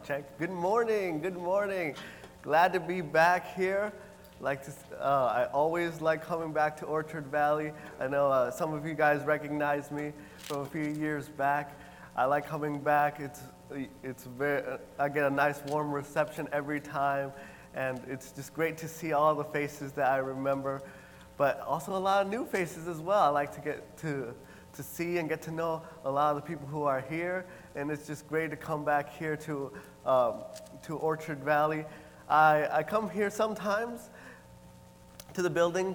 check. Good morning, good morning. Glad to be back here. I always like coming back to Orchard Valley. I know some of you guys recognize me from a few years back. I like coming back. I get a nice warm reception every time, and it's just great to see all the faces that I remember, but also a lot of new faces as well. I like to get to see and get to know a lot of the people who are here, and it's just great to come back here to Orchard Valley. I come here sometimes to the building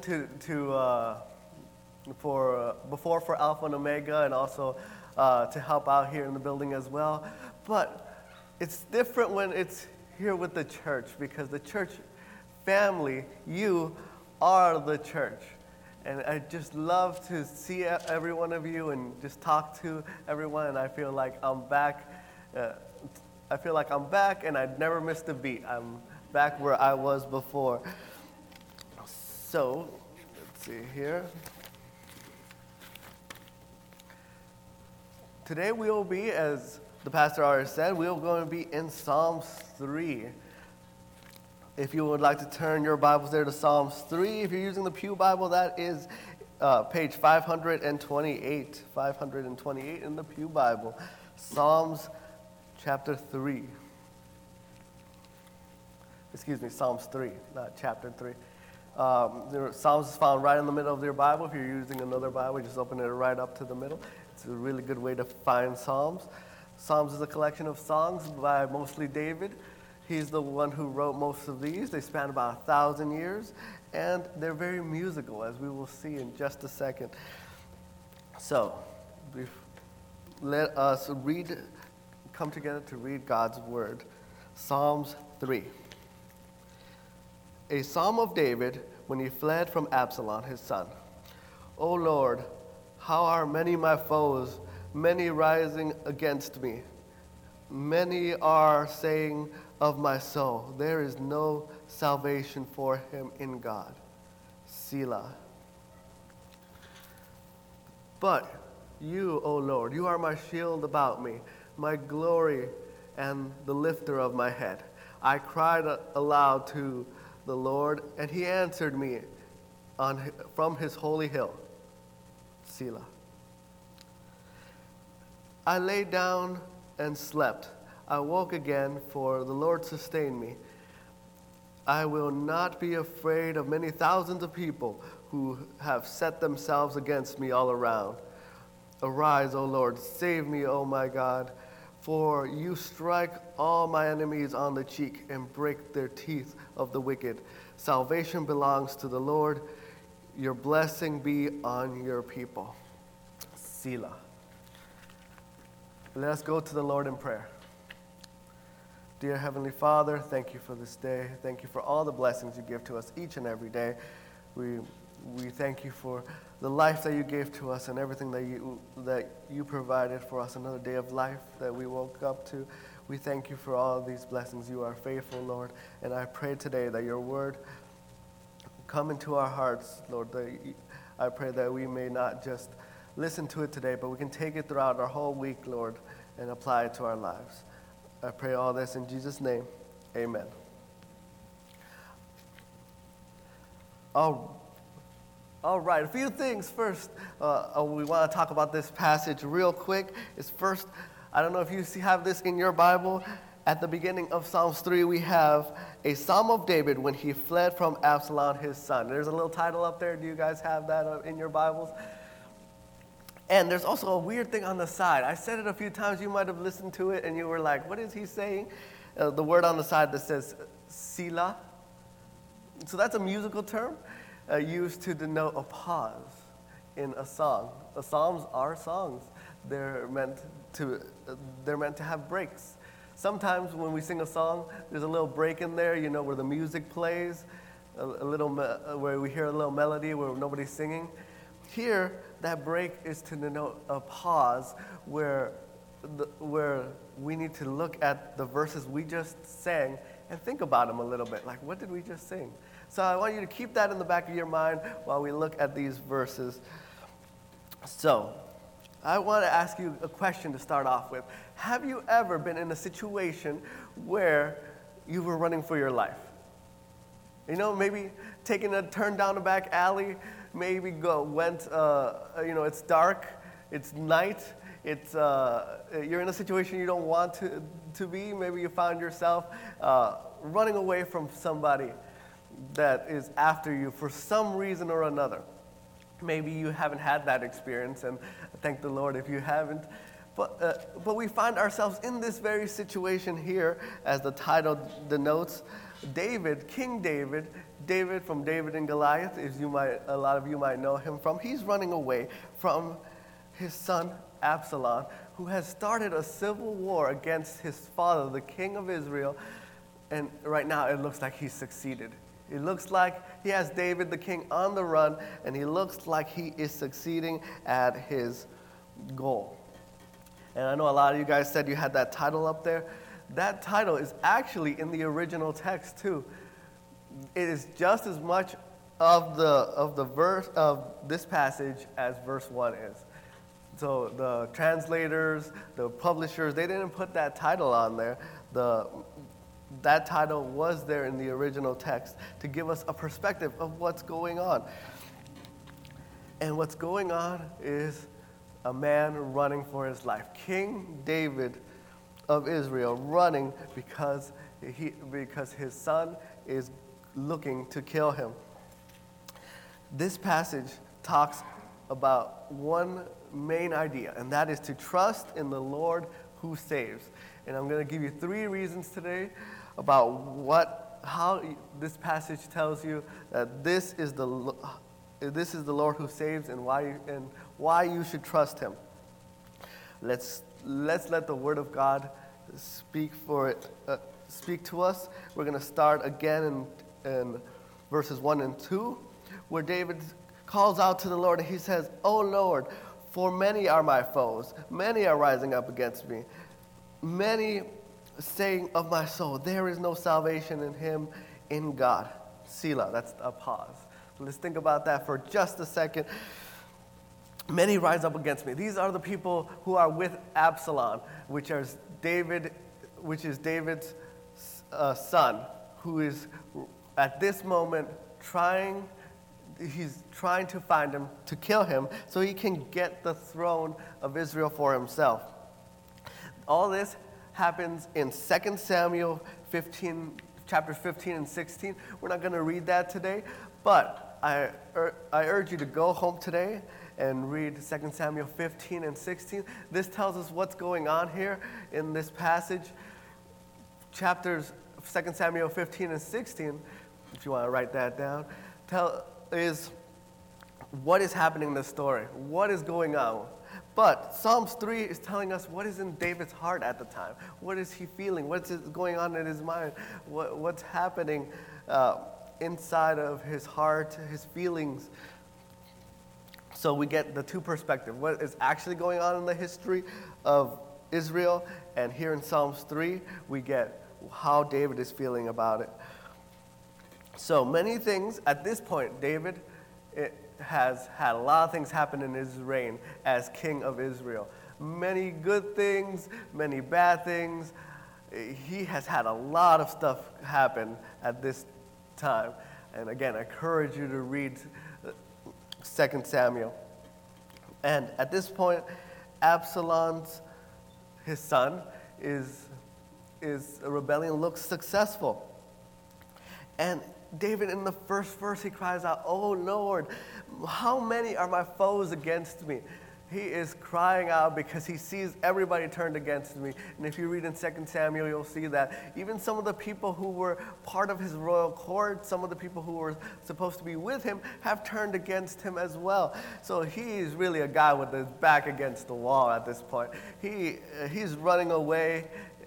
for Alpha and Omega, and also to help out here in the building as well. But it's different when it's here with the church, because the church family, you are the church. And I just love to see every one of you and just talk to everyone, and I feel like I'm back. And I'd never missed a beat. I'm back where I was before. So, let's see here. Today we will be, as the pastor already said, we are going to be in Psalms 3. If you would like to turn your Bibles there to Psalms 3, if you're using the Pew Bible, that is page 528. 528 in the Pew Bible. Psalms chapter 3. Psalms 3, not chapter 3. Psalms is found right in the middle of your Bible. If you're using another Bible, just open it right up to the middle. It's a really good way to find Psalms. Psalms is a collection of songs by mostly David. He's the one who wrote most of these. They span about 1,000 years, and they're very musical, as we will see in just a second. So, let us come together to read God's word. Psalms 3. A psalm of David when he fled from Absalom, his son. O Lord, how are many my foes, many rising against me. Many are saying of my soul, there is no salvation for him in God. Selah. But you, O Lord, you are my shield about me, my glory and the lifter of my head. I cried aloud to the Lord, and he answered me from his holy hill. Selah. I lay down and slept. I woke again, for the Lord sustained me. I will not be afraid of many thousands of people who have set themselves against me all around. Arise, O Lord, save me, O my God, for you strike all my enemies on the cheek and break their teeth of the wicked. Salvation belongs to the Lord. Your blessing be on your people. Selah. Let us go to the Lord in prayer. Dear Heavenly Father, thank you for this day. Thank you for all the blessings you give to us each and every day. We thank you for the life that you gave to us and everything that you provided for us, another day of life that we woke up to. We thank you for all these blessings. You are faithful, Lord. And I pray today that your word come into our hearts, Lord. I pray that we may not just listen to it today, but we can take it throughout our whole week, Lord, and apply it to our lives. I pray all this in Jesus' name. Amen. All right, a few things first. We want to talk about this passage real quick. First, I don't know if you have this in your Bible. At the beginning of Psalms 3, we have a Psalm of David when he fled from Absalom, his son. There's a little title up there. Do you guys have that in your Bibles? And there's also a weird thing on the side. I said it a few times. You might have listened to it, and you were like, what is he saying? The word on the side that says Selah. So that's a musical term used to denote a pause in a song. The Psalms are songs. They're meant to have breaks. Sometimes when we sing a song, there's a little break in there, where the music plays, where we hear a little melody where nobody's singing. Here, that break is to denote a pause where we need to look at the verses we just sang and think about them a little bit. Like, what did we just sing? So I want you to keep that in the back of your mind while we look at these verses. So, I want to ask you a question to start off with. Have you ever been in a situation where you were running for your life? You know, maybe taking a turn down a back alley, maybe it's dark, it's night, you're in a situation you don't want to be. Maybe you found yourself running away from somebody that is after you for some reason or another. Maybe you haven't had that experience, and thank the Lord if you haven't. But we find ourselves in this very situation here, as the title denotes. David, King David, David from David and Goliath, a lot of you might know him from. He's running away from his son Absalom, who has started a civil war against his father, the king of Israel. And right now it looks like he's succeeded. It looks like he has David the king on the run, and he looks like he is succeeding at his goal. And I know a lot of you guys said you had that title up there. That title is actually in the original text too. It is just as much of the verse of this passage as verse 1 is. So the translators, the publishers, they didn't put that title on there. That title was there in the original text to give us a perspective of what's going on. And what's going on is a man running for his life. King David of Israel running because his son is looking to kill him. This passage talks about one main idea, and that is to trust in the Lord who saves. And I'm going to give you 3 reasons today about how this passage tells you that this is the Lord who saves, and why you should trust him. Let's let the Word of God speak to us. We're going to start again in verses 1 and 2, where David calls out to the Lord, and he says, "O Lord, for many are my foes, many are rising up against me, many saying of my soul, there is no salvation in him, in God." Selah, that's a pause. So let's think about that for just a second. Many rise up against me. These are the people who are with Absalom, which is David's son, who is at this moment trying to find him, to kill him, so he can get the throne of Israel for himself. All this happens in 2 Samuel 15, chapters 15 and 16. We're not going to read that today, but I urge you to go home today and read 2 Samuel 15 and 16. This tells us what's going on here in this passage. Chapters 2 Samuel 15 and 16, if you want to write that down, is what is happening in this story, what is going on. But Psalms 3 is telling us what is in David's heart at the time. What is he feeling? What's going on in his mind? What's happening inside of his heart, his feelings? So we get the 2 perspectives. What is actually going on in the history of Israel, and here in Psalms 3, we get how David is feeling about it. So many things, at this point, David has had a lot of things happen in his reign as king of Israel. Many good things, many bad things. He has had a lot of stuff happen at this time. And again, I encourage you to read 2 Samuel. And at this point, Absalom's, his son, is a rebellion, looks successful. And David, in the first verse, he cries out, "Oh Lord, how many are my foes against me?" He is crying out because he sees everybody turned against me. And if you read in 2 Samuel, you'll see that even some of the people who were part of his royal court, some of the people who were supposed to be with him, have turned against him as well. So he's really a guy with his back against the wall at this point. He's running away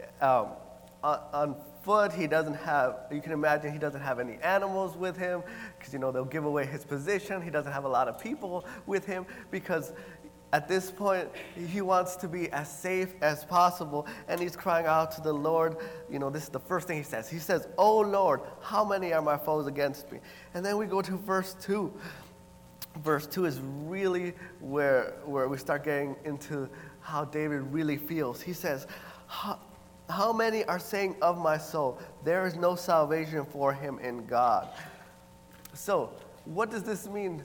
on foot. He doesn't have, you can imagine, he doesn't have any animals with him because, they'll give away his position. He doesn't have a lot of people with him because at this point, he wants to be as safe as possible, and he's crying out to the Lord. This is the first thing he says. He says, "Oh Lord, how many are my foes against me?" And then we go to verse 2. verse 2 is really where we start getting into how David really feels. He says, how many are saying of my soul, there is no salvation for him in God? So, what does this mean?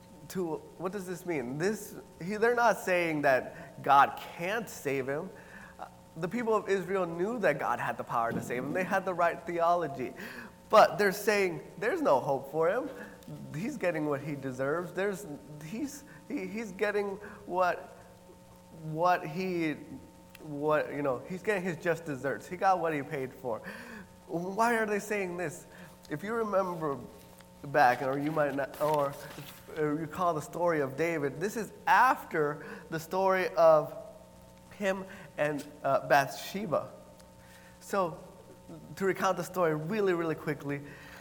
They're not saying that God can't save him. The people of Israel knew that God had the power to save him. They had the right theology. But they're saying there's no hope for him. He's getting what he deserves. He's getting he's getting his just desserts. He got what he paid for. Why are they saying this? If you remember back, or you might not, or recall the story of David, this is after the story of him and Bathsheba. So, to recount the story really, really quickly,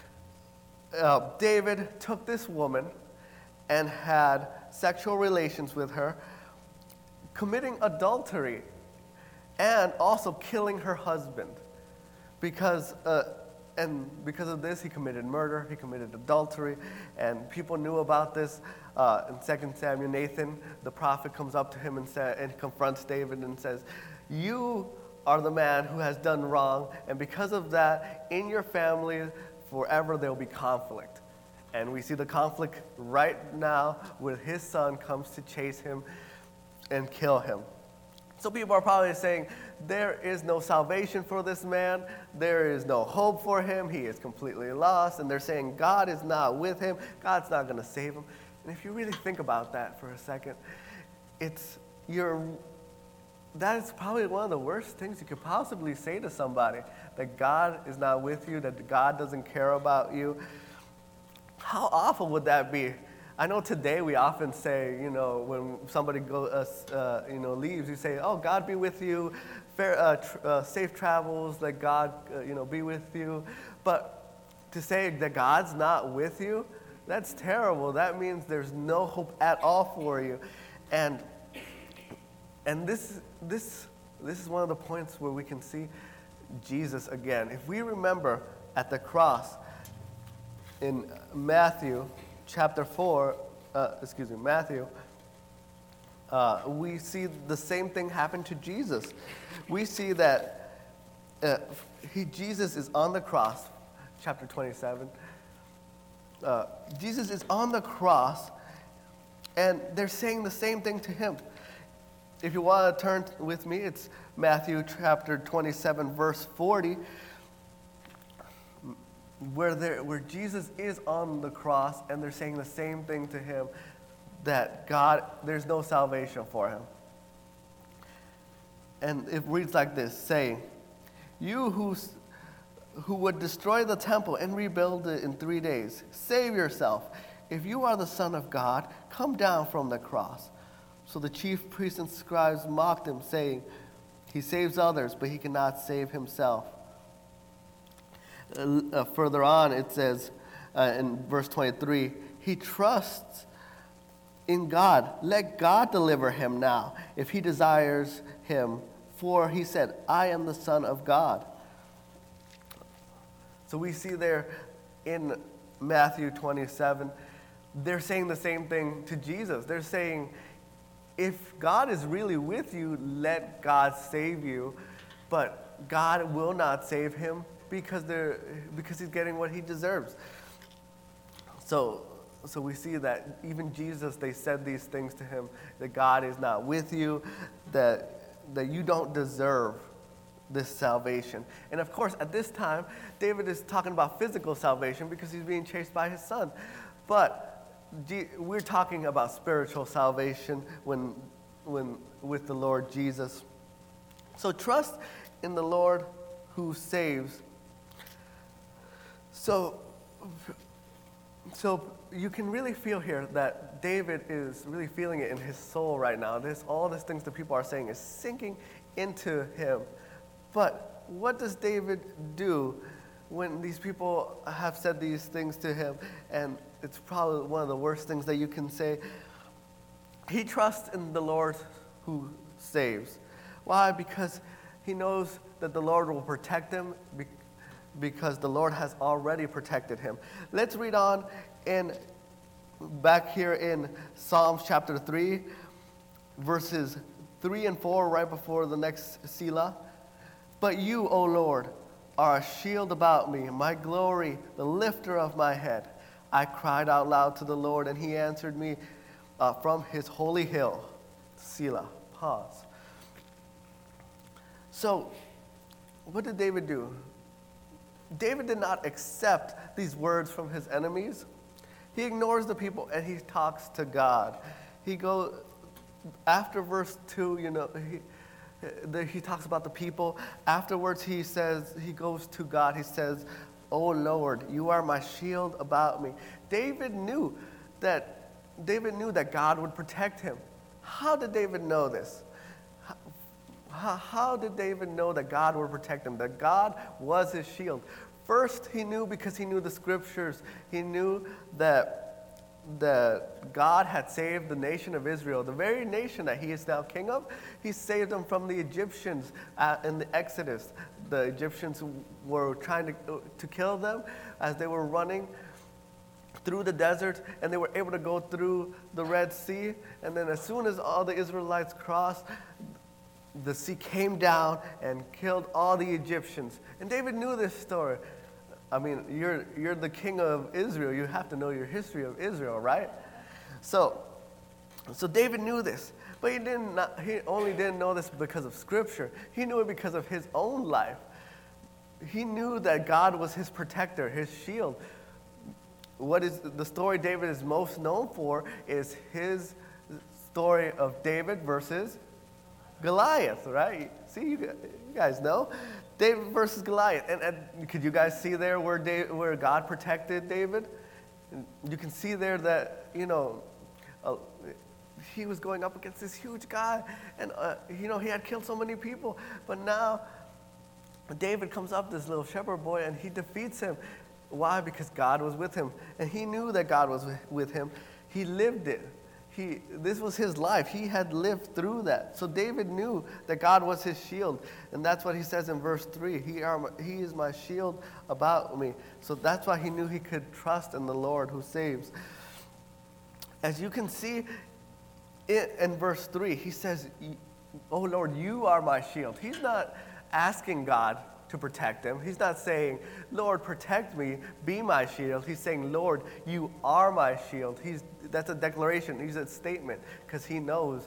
David took this woman and had sexual relations with her, committing adultery and also killing her husband. Because of this, he committed murder, he committed adultery, and people knew about this. In 2 Samuel, Nathan, the prophet, comes up to him and confronts David and says, "You are the man who has done wrong, and because of that, in your family, forever there will be conflict." And we see the conflict right now where his son comes to chase him and kill him. So people are probably saying, there is no salvation for this man. There is no hope for him. He is completely lost. And they're saying God is not with him. God's not going to save him. And if you really think about that for a second, that is probably one of the worst things you could possibly say to somebody, that God is not with you, that God doesn't care about you. How awful would that be? I know today we often say, when somebody leaves, you say, "Oh, God be with you, safe travels, let God, be with you." But to say that God's not with you, that's terrible. That means there's no hope at all for you. And this is one of the points where we can see Jesus again. If we remember at the cross in Matthew chapter 4, we see the same thing happen to Jesus. We see that Jesus is on the cross, chapter 27. Jesus is on the cross, and they're saying the same thing to him. If you want to turn with me, it's Matthew chapter 27, verse 40, where Jesus is on the cross, and they're saying the same thing to him, that there's no salvation for him. And it reads like this, saying, "You who would destroy the temple and rebuild it in 3 days, save yourself. If you are the Son of God, come down from the cross." So the chief priests and scribes mocked him, saying, "He saves others, but he cannot save himself." Further on, it says in verse 23, "He trusts in God. Let God deliver him now, if he desires him. For he said, 'I am the Son of God.'" So we see there in Matthew 27, they're saying the same thing to Jesus. They're saying, if God is really with you, let God save you. But God will not save him because he's getting what he deserves. So we see that even Jesus, they said these things to him, that God is not with you, that you don't deserve this salvation. And of course, at this time, David is talking about physical salvation because he's being chased by his son. But we're talking about spiritual salvation when with the Lord Jesus. So trust in the Lord who saves. So you can really feel here that David is really feeling it in his soul right now. All these things that people are saying is sinking into him. But what does David do when these people have said these things to him? And it's probably one of the worst things that you can say. He trusts in the Lord who saves. Why? Because he knows that the Lord will protect him, because the Lord has already protected him. Let's read on in back here in Psalms chapter 3, verses 3 and 4, right before the next Selah. But you, O Lord, are a shield about me, my glory, the lifter of my head. I cried out loud to the Lord, and he answered me from his holy hill. Selah. Pause. So, what did David do? David did not accept these words from his enemies. He ignores the people and he talks to God. He goes, after verse 2, he talks about the people. Afterwards, he goes to God. He says, "O Lord, you are my shield about me." David knew that God would protect him. How did David know this? How did David know that God would protect him, that God was his shield? First, he knew because he knew the scriptures. He knew that God had saved the nation of Israel, the very nation that he is now king of. He saved them from the Egyptians in the Exodus. The Egyptians were trying to kill them as they were running through the desert, and they were able to go through the Red Sea. And then as soon as all the Israelites crossed, the sea came down and killed all the Egyptians. And David knew this story. I mean, you're the king of Israel. You have to know your history of Israel, right? So David knew this, but he only didn't know this because of Scripture. He knew it because of his own life. He knew that God was his protector, his shield. What is the story David is most known for is his story of David versus Goliath, right? See, you guys know. David versus Goliath. And could you guys see there where God protected David? You can see there that, he was going up against this huge guy. And, he had killed so many people. But now David comes up, this little shepherd boy, and he defeats him. Why? Because God was with him. And he knew that God was with him. He lived it. This was his life. He had lived through that. So David knew that God was his shield. And that's what he says in verse 3. He is my shield about me. So that's why he knew he could trust in the Lord who saves. As you can see in verse 3, he says, "Oh Lord, you are my shield." He's not asking God to protect him. He's not saying, "Lord, protect me, be my shield." He's saying, "Lord, you are my shield." That's a declaration. He's a statement because he knows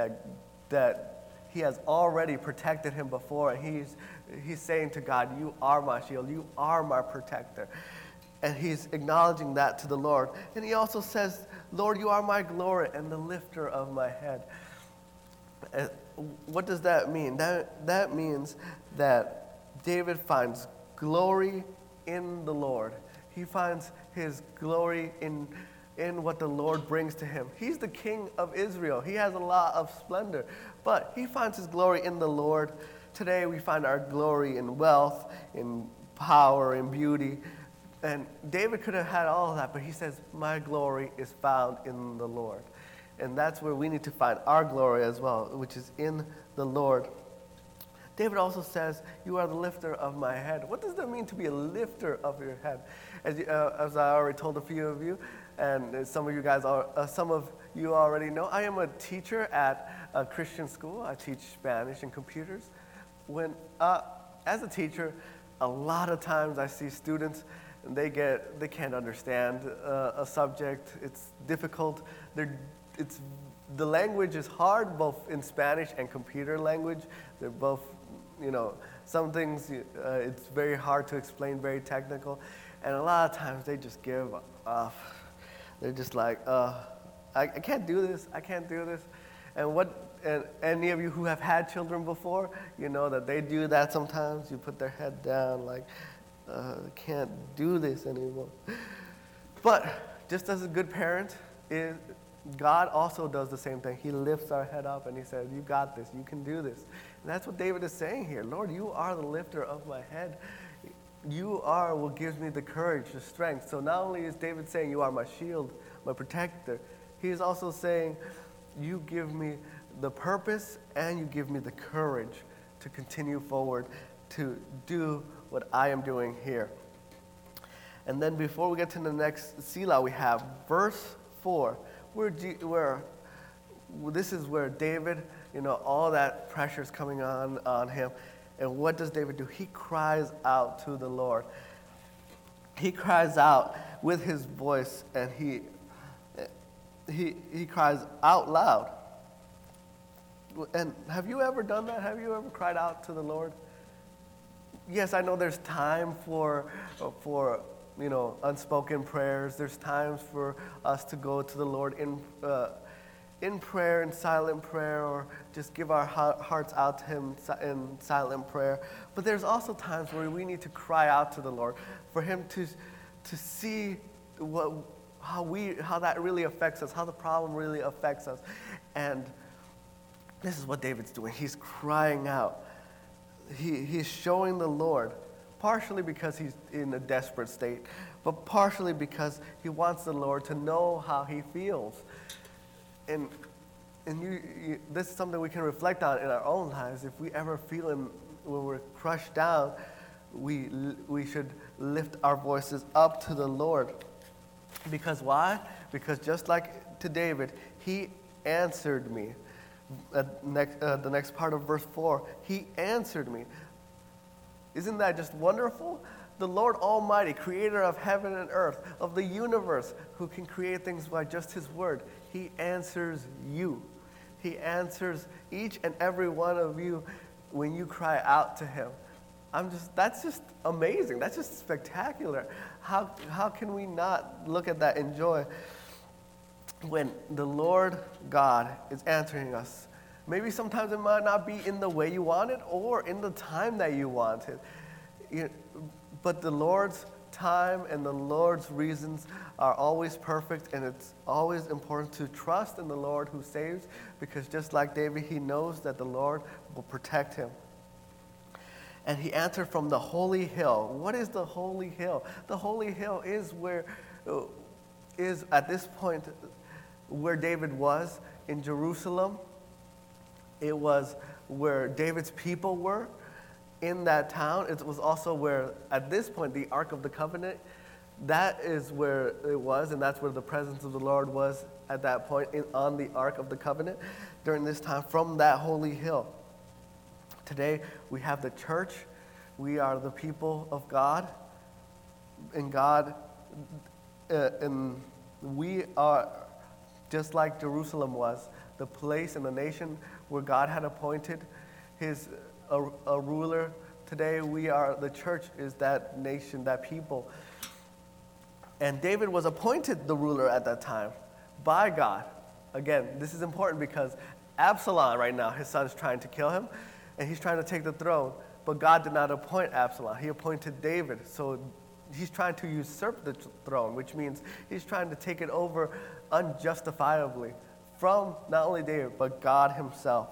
that he has already protected him before. He's saying to God, "You are my shield. You are my protector." And he's acknowledging that to the Lord. And he also says, "Lord, you are my glory and the lifter of my head." And what does that mean? That means that David finds glory in the Lord. He finds his glory in what the Lord brings to him. He's the king of Israel. He has a lot of splendor, but he finds his glory in the Lord. Today we find our glory in wealth, in power, in beauty. And David could have had all of that, but he says, "My glory is found in the Lord." And that's where we need to find our glory as well, which is in the Lord. David also says, "You are the lifter of my head." What does that mean to be a lifter of your head? As I already told a few of you, and some of you already know, I am a teacher at a Christian school. I teach Spanish and computers. As a teacher, a lot of times I see students, and they can't understand a subject. It's difficult. The language is hard, both in Spanish and computer language. They're both, some things it's very hard to explain, very technical. And a lot of times they just give up. They're just like, I can't do this. I can't do this. And any of you who have had children before, you know that they do that sometimes. You put their head down like, can't do this anymore. But just as a good parent, God also does the same thing. He lifts our head up and he says, "You got this. You can do this." And that's what David is saying here. "Lord, you are the lifter of my head. You are what gives me the courage, the strength." So not only is David saying, "You are my shield, my protector," he is also saying, "You give me the purpose and you give me the courage to continue forward, to do what I am doing here." And then before we get to the next Selah, we have verse 4, this is where David, all that pressure is coming on him. And what does David do? He cries out to the Lord. He cries out with his voice, and he cries out loud. And have you ever done that? Have you ever cried out to the Lord? Yes, I know there's time for unspoken prayers. There's times for us to go to the Lord in prayer, in silent prayer, or just give our hearts out to Him in silent prayer. But there's also times where we need to cry out to the Lord for Him to see how that really affects us, how the problem really affects us. And this is what David's doing. He's crying out. He's showing the Lord, partially because he's in a desperate state, but partially because he wants the Lord to know how he feels. And this is something we can reflect on in our own lives. If we ever feel when we're crushed down, we should lift our voices up to the Lord. Because why? Because just like to David, he answered me. The next part of verse 4, he answered me. Isn't that just wonderful? The Lord Almighty, creator of heaven and earth, of the universe, who can create things by just his word, he answers you. He answers each and every one of you when you cry out to him. That's just amazing. That's just spectacular. How can we not look at that and joy when the Lord God is answering us? Maybe sometimes it might not be in the way you want it or in the time that you want it. But the Lord's time and the Lord's reasons are always perfect, and it's always important to trust in the Lord who saves, because just like David, he knows that the Lord will protect him. And he answered from the holy hill. What is the holy hill? The holy hill is at this point where David was in Jerusalem. It was where David's people were in that town. It was also where, at this point, the Ark of the Covenant, that is where it was, and that's where the presence of the Lord was at that point on the Ark of the Covenant during this time from that holy hill. Today, we have the church. We are the people of God. And we are, just like Jerusalem was, the place and the nation where God had appointed a ruler. Today, the church is that nation, that people. And David was appointed the ruler at that time by God. Again, this is important because Absalom right now, his son, is trying to kill him, and he's trying to take the throne. But God did not appoint Absalom. He appointed David. So he's trying to usurp the throne, which means he's trying to take it over unjustifiably from not only David, but God himself.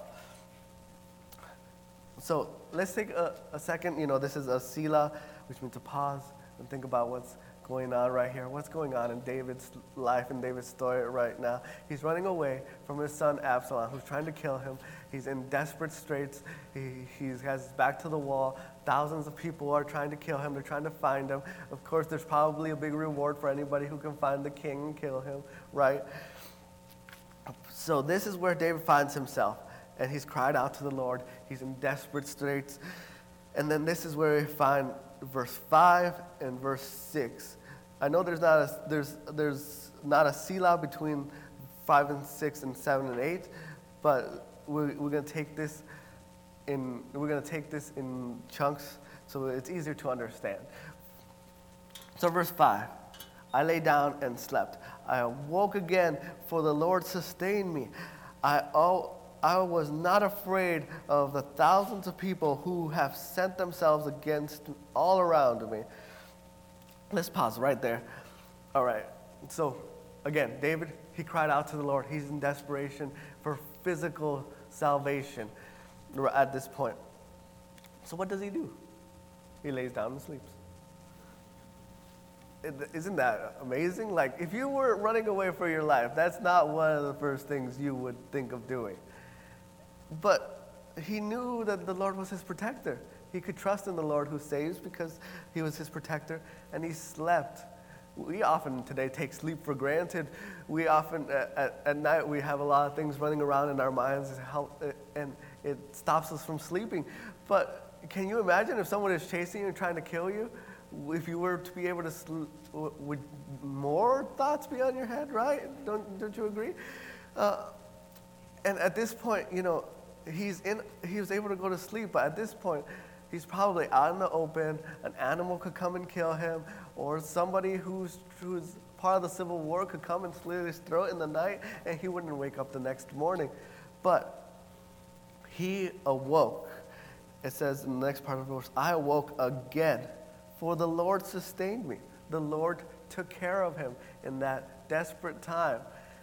So let's take a second. This is a Selah, which means to pause and think about what's going on right here. What's going on in David's life, in David's story right now? He's running away from his son Absalom, who's trying to kill him. He's in desperate straits. He has his back to the wall. Thousands of people are trying to kill him. They're trying to find him. Of course, there's probably a big reward for anybody who can find the king and kill him, right? So this is where David finds himself. And he's cried out to the Lord. He's in desperate straits. And then this is where we find verse 5 and verse 6. I know there's not a Selah between 5 and 6 and 7 and 8, but we're going to take this in chunks so it's easier to understand. So verse 5, I lay down and slept. I awoke again, for the Lord sustained me. I was not afraid of the thousands of people who have sent themselves against all around me. Let's pause right there. All right. So, again, David, he cried out to the Lord. He's in desperation for physical salvation at this point. So what does he do? He lays down and sleeps. Isn't that amazing? Like, if you were running away for your life, that's not one of the first things you would think of doing. But he knew that the Lord was his protector. He could trust in the Lord who saves because he was his protector, and he slept we often today take sleep for granted. We often, at night, we have a lot of things running around in our minds and it stops us from sleeping. But can you imagine if someone is chasing you and trying to kill you? If you were to be able to sleep, would more thoughts be on your head, right? Don't you agree? And at this point, you know, he was able to go to sleep, but at this point, he's probably out in the open. An animal could come and kill him, or somebody who's part of the Civil War could come and slit his throat in the night, and he wouldn't wake up the next morning. But he awoke. It says in the next part of the verse, I awoke again, for the Lord sustained me. The Lord took care of him in that desperate time.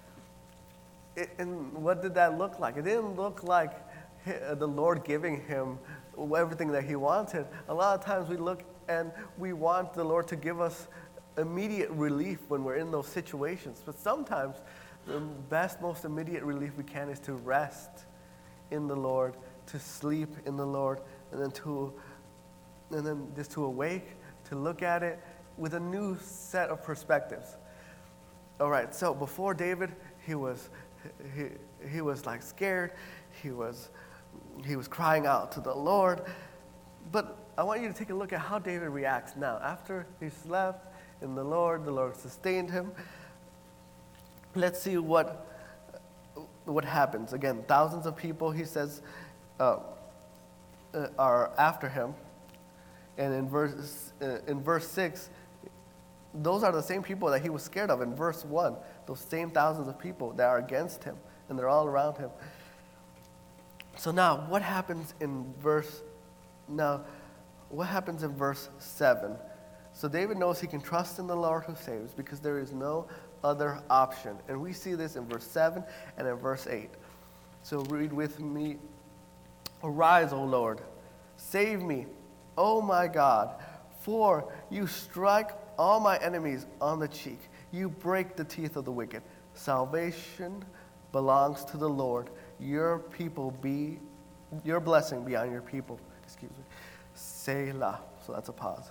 And what did that look like? It didn't look like the Lord giving him everything that he wanted. A lot of times we look and we want the Lord to give us immediate relief when we're in those situations. But sometimes the best, most immediate relief we can is to rest in the Lord, to sleep in the Lord, and then just to awake, to look at it with a new set of perspectives. All right, so before David, he was like scared. He was crying out to the Lord. But I want you to take a look at how David reacts now. After he slept in the Lord sustained him. Let's see what happens. Again, thousands of people, he says, are after him. And in verse 6, those are the same people that he was scared of in verse 1. Those same thousands of people that are against him, and they're all around him. So now, what happens in verse 7? So David knows he can trust in the Lord who saves because there is no other option. And we see this in verse 7 and in verse 8. So read with me. Arise, O Lord, save me, O my God, for you strike all my enemies on the cheek. You break the teeth of the wicked. Salvation belongs to the Lord. Your blessing be on your people. Selah. So that's a pause.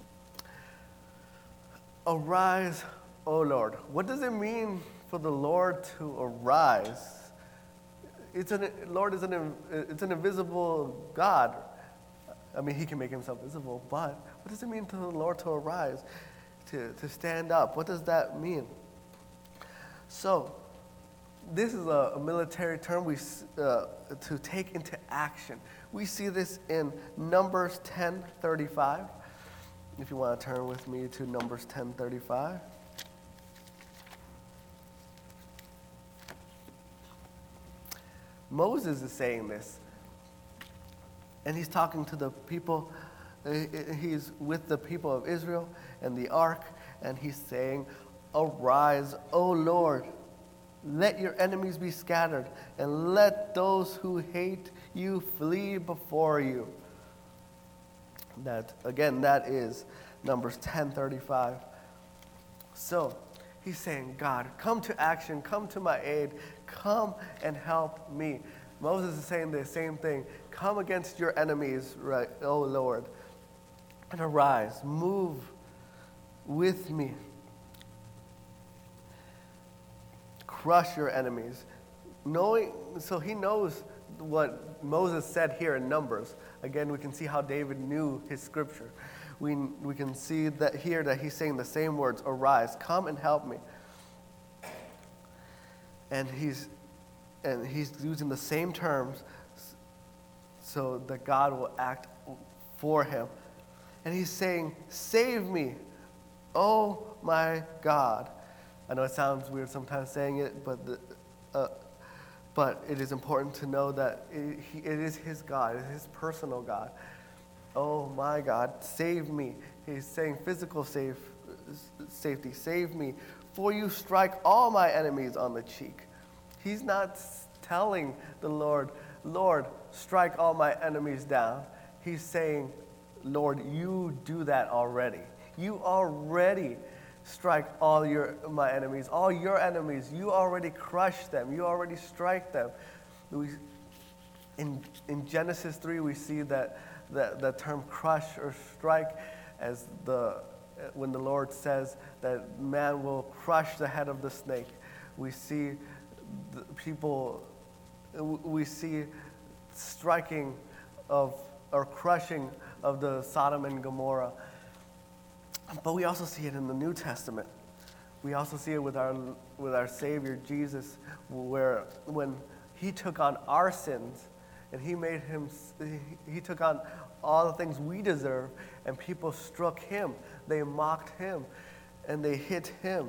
Arise, O Lord. What does it mean for the Lord to arise? Lord is it's an invisible God. I mean, he can make himself visible, but what does it mean to the Lord to arise, to stand up? What does that mean? So, this is a military term to take into action. We see this in Numbers 10:35. If you want to turn with me to Numbers 10:35. Moses is saying this, and he's talking to the people. He's with the people of Israel and the ark, and he's saying, "Arise, O Lord, let your enemies be scattered, and let those who hate you flee before you." That is Numbers 10:35. So he's saying, God, come to action, come to my aid, come and help me. Moses is saying the same thing. Come against your enemies, right, O Lord, and arise, move with me. Crush your enemies. So he knows what Moses said here in Numbers. Again, we can see how David knew his scripture. We can see that here that he's saying the same words, arise, come and help me. And he's using the same terms so that God will act for him. And he's saying, save me, oh my God. I know it sounds weird sometimes saying it, but it is important to know that it is his God, it is his personal God. Oh my God, save me. He's saying physical safety, save me, for you strike all my enemies on the cheek. He's not telling the Lord, Lord, strike all my enemies down. He's saying, Lord, you do that already. You already strike all my enemies, all your enemies. You already crush them. You already strike them. In Genesis 3, we see that the term crush or strike as when the Lord says that man will crush the head of the snake. We see we see striking of or crushing of the Sodom and Gomorrah. But we also see it in the New Testament. We also see it with our Savior Jesus, where when he took on our sins and he took on all the things we deserve, and people struck him, they mocked him, and they hit him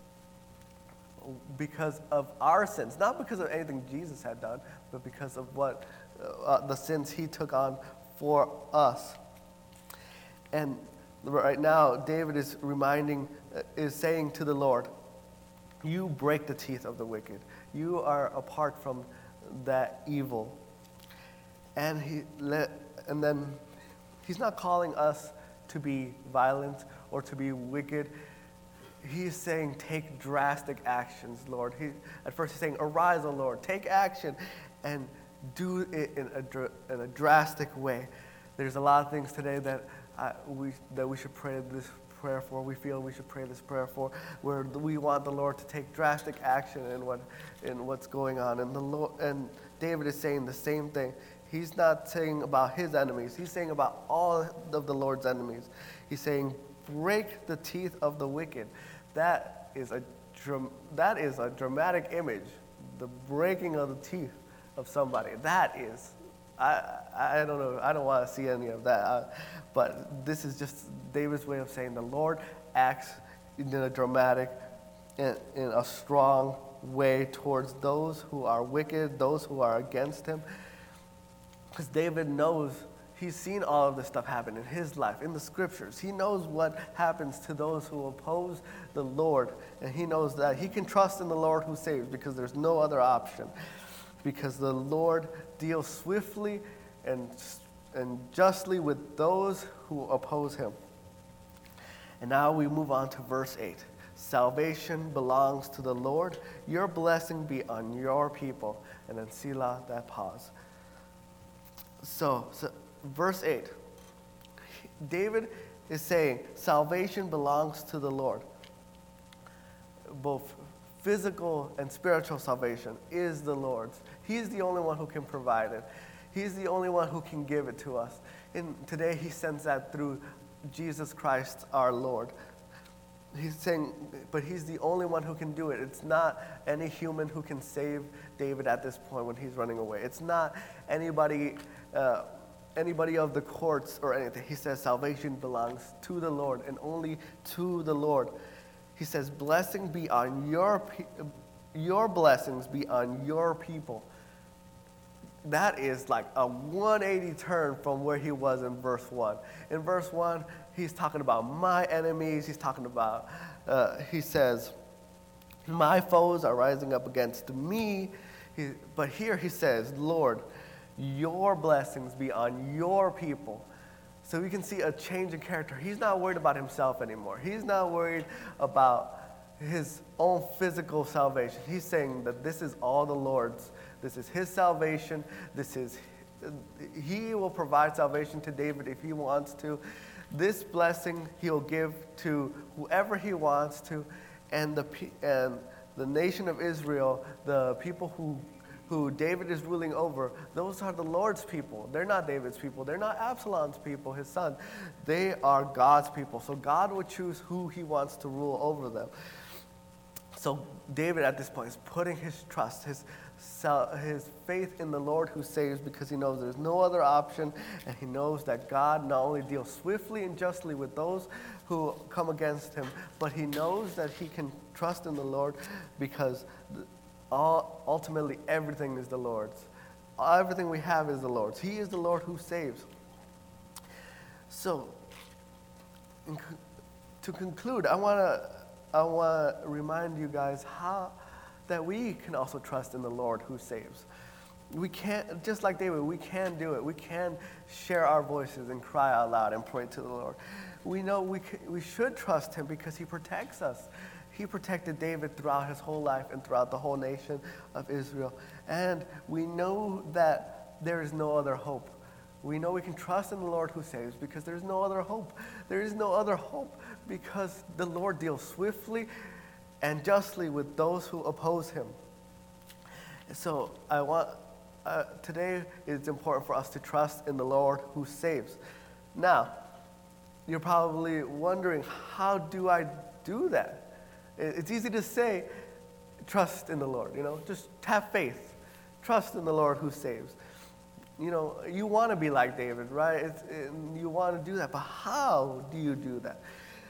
because of our sins, not because of anything Jesus had done, but because of what the sins he took on for us. And right now, David is saying to the Lord, you break the teeth of the wicked. You are apart from that evil. And then he's not calling us to be violent or to be wicked. He's saying, take drastic actions, Lord. At first he's saying, arise, O Lord, take action, and do it in a drastic way. There's a lot of things today that we should pray this prayer for. We feel we should pray this prayer for, where we want the Lord to take drastic action in what's going on. And David is saying the same thing. He's not saying about his enemies. He's saying about all of the Lord's enemies. He's saying, break the teeth of the wicked. That is a dramatic image. The breaking of the teeth of somebody. That is, I don't know. I don't want to see any of that. But this is just David's way of saying the Lord acts in a dramatic, in a strong way towards those who are wicked, those who are against him. Because David knows, he's seen all of this stuff happen in his life, in the scriptures. He knows what happens to those who oppose the Lord. And he knows that he can trust in the Lord who saves, because there's no other option. Because the Lord deals swiftly and justly with those who oppose him. And now we move on to verse 8. Salvation belongs to the Lord. Your blessing be on your people. And then Selah, that pause. So verse 8. David is saying salvation belongs to the Lord. Both physical and spiritual salvation is the Lord's. He's the only one who can provide it. He's the only one who can give it to us. And today he sends that through Jesus Christ our Lord. He's saying, but he's the only one who can do it. It's not any human who can save David at this point when he's running away. It's not anybody of the courts or anything. He says salvation belongs to the Lord and only to the Lord. He says, blessing be on your blessings be on your people. That is like a 180 turn from where he was in verse 1. In verse 1, he's talking about my enemies. He's talking about, he says, my foes are rising up against me. But here he says, Lord, your blessings be on your people. So we can see a change in character. He's not worried about himself anymore. He's not worried about his own physical salvation. He's saying that this is all the Lord's. This is his salvation. He will provide salvation to David if he wants to. This blessing he'll give to whoever he wants to. And the nation of Israel, the people who David is ruling over, those are the Lord's people. They're not David's people. They're not Absalom's people, his son. They are God's people. So God will choose who he wants to rule over them. So David at this point is putting his trust, his faith in the Lord who saves, because he knows there's no other option, and he knows that God not only deals swiftly and justly with those who come against him, but he knows that he can trust in the Lord because ultimately everything is the Lord's. Everything we have is the Lord's. He is the Lord who saves. So, to conclude, I want to remind you guys that we can also trust in the Lord who saves. We can't, just like David, we can do it. We can share our voices and cry out loud and pray to the Lord. We know we should trust him because he protects us. He protected David throughout his whole life and throughout the whole nation of Israel. And we know that there is no other hope. We know we can trust in the Lord who saves because there's no other hope. There is no other hope because the Lord deals swiftly and justly with those who oppose him. So today it's important for us to trust in the Lord who saves. Now, you're probably wondering, how do I do that? It's easy to say, trust in the Lord, just have faith. Trust in the Lord who saves. You want to be like David, right? You want to do that, but how do you do that?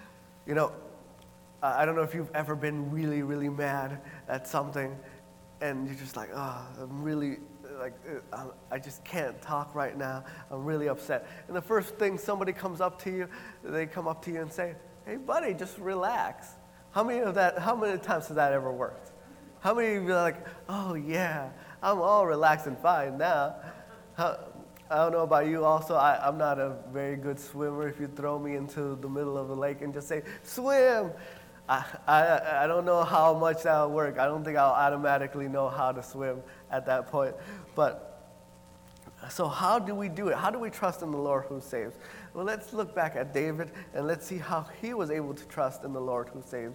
I don't know if you've ever been really, really mad at something, and you're just like, I'm really, I just can't talk right now. I'm really upset. And the first thing somebody comes up to you, they come up to you and say, hey, buddy, just relax. How many times has that ever worked? How many of you are like, oh, yeah, I'm all relaxed and fine now. I don't know about you also. I'm not a very good swimmer. If you throw me into the middle of the lake and just say, swim, I don't know how much that will work. I don't think I'll automatically know how to swim at that point. But so how do we do it? How do we trust in the Lord who saves? Well, let's look back at David and let's see how he was able to trust in the Lord who saves.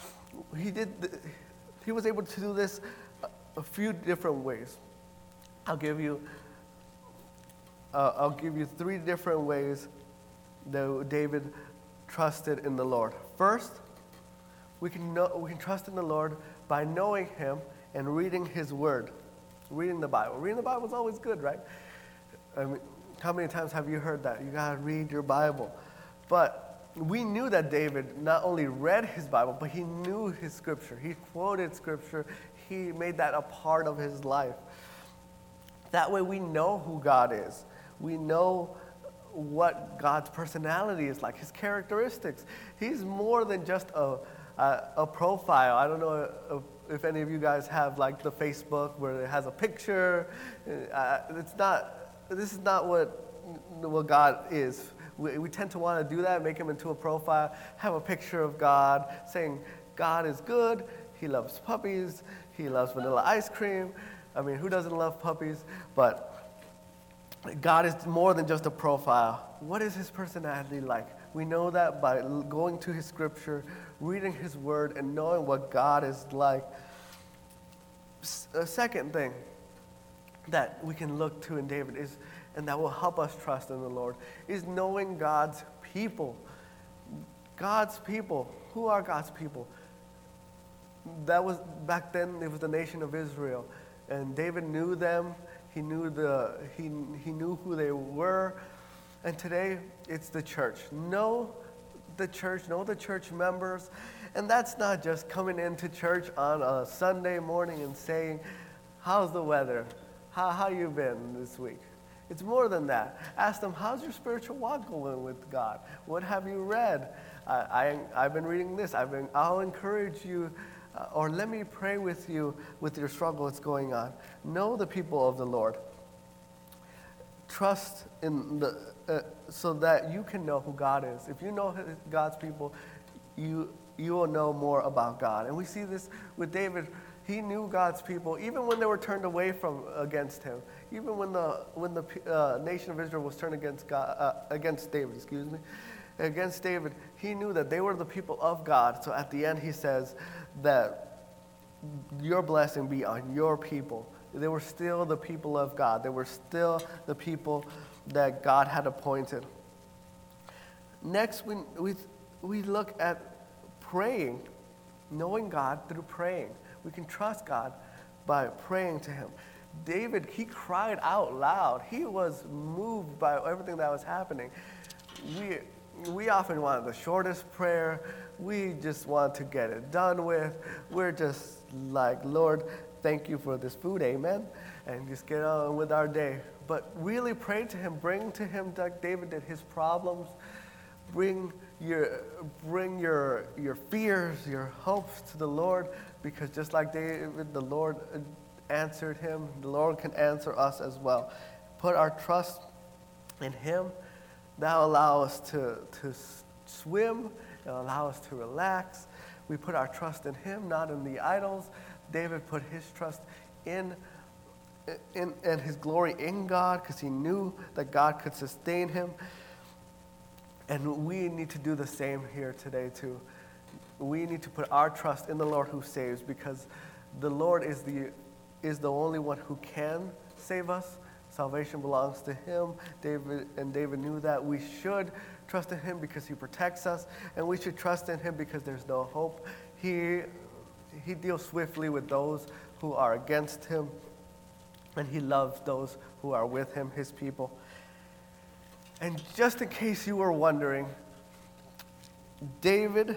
He was able to do this a few different ways. I'll give you 3 different ways that David trusted in the Lord. First, we can trust in the Lord by knowing him and reading his word, reading the Bible. Reading the Bible is always good, right? I mean, how many times have you heard that? You got to read your Bible. But we knew that David not only read his Bible, but he knew his scripture. He quoted scripture. He made that a part of his life. That way we know who God is. We know what God's personality is like, his characteristics. He's more than just a profile. I don't know if any of you guys have like the Facebook where it has a picture. This is not what God is. We tend to want to do that, make him into a profile, have a picture of God, saying God is good, he loves puppies, he loves vanilla ice cream. I mean, who doesn't love puppies? But God is more than just a profile. What is his personality like? We know that by going to his scripture, reading his word, and knowing what God is like. A second thing that we can look to in David is, and that will help us trust in the Lord, is knowing God's people. God's people. Who are God's people? That was back then. It was the nation of Israel, and David knew them. He knew who they were, and today it's the church. Know the church members, and that's not just coming into church on a Sunday morning and saying, "How's the weather? How you been this week?" It's more than that. Ask them, "How's your spiritual walk going with God? What have you read? I've been reading this. I'll encourage you." Or let me pray with you with your struggle that's going on. Know the people of the Lord. Trust in so that you can know who God is. If you know God's people, you will know more about God. And we see this with David. He knew God's people even when they were turned away against him. Even when the nation of Israel was turned against David, he knew that they were the people of God. So at the end, he says that your blessing be on your people. They were still the people of God. They were still the people that God had appointed. Next, we look at praying, knowing God through praying. We can trust God by praying to him. David, he cried out loud. He was moved by everything that was happening. We often want the shortest prayer. We just want to get it done with. We're just like, Lord, thank you for this food, amen, and just get on with our day. But really pray to him. Bring to him, like David did, his problems. Bring your fears, your hopes to the Lord, because just like David, the Lord answered him. The Lord can answer us as well. Put our trust in him. That'll allow us to swim. It'll allow us to relax. We put our trust in him, not in the idols. David put his trust in and his glory in God because he knew that God could sustain him. And we need to do the same here today too. We need to put our trust in the Lord who saves, because the Lord is the only one who can save us. Salvation belongs to him. David knew that. We should trust in him because he protects us, and we should trust in him because there's no hope. He deals swiftly with those who are against him, and he loves those who are with him, his people. And just in case you were wondering, David,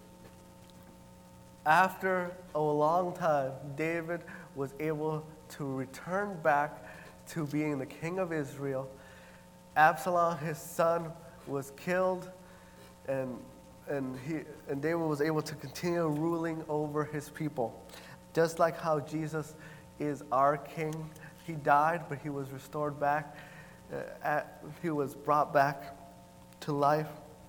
after a long time, David was able to return back to being the king of Israel. Absalom, his son, was killed, and David was able to continue ruling over his people. Just like how Jesus is our king. He died, but he was restored back. He was brought back to life.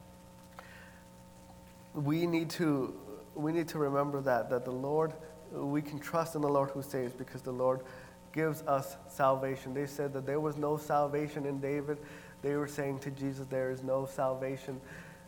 We need to remember that the Lord, we can trust in the Lord who saves, because the Lord gives us salvation. They said that there was no salvation in David. They were saying to Jesus, there is no salvation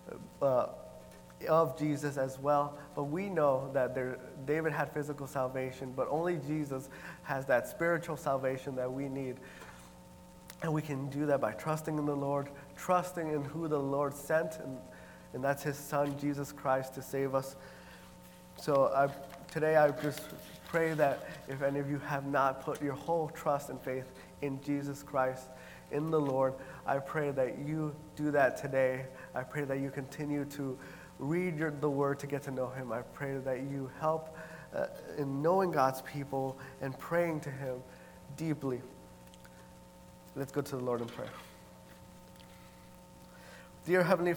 of Jesus as well. But we know that David had physical salvation, but only Jesus has that spiritual salvation that we need. And we can do that by trusting in the Lord, trusting in who the Lord sent, and that's his Son, Jesus Christ, to save us. So today I just pray that if any of you have not put your whole trust and faith in Jesus Christ, in the Lord, I pray that you do that today. I pray that you continue to read the Word to get to know him. I pray that you help in knowing God's people and praying to him deeply. Let's go to the Lord in prayer. Dear Heavenly